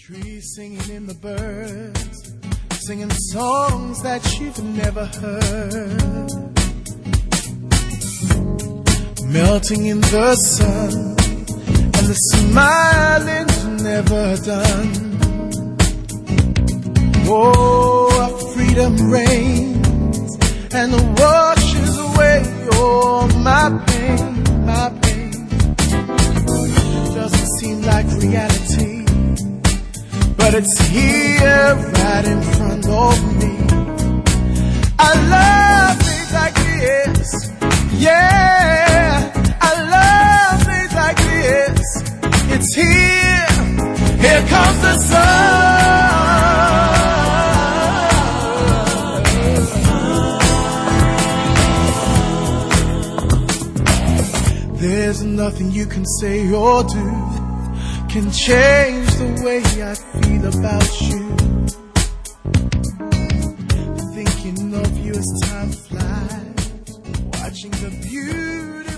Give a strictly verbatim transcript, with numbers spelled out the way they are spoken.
trees singing in the birds, singing songs that you've never heard, melting in the sun, and the smiling's never done. Oh, our freedom reigns and washes away all my pain, my pain. Doesn't seem like reality, but it's here right in front of me. I love things like this, yeah. I love things like this. It's here, here comes the sun. There's nothing you can say or do can change the way I feel about you. Thinking of you as time flies, watching the beauty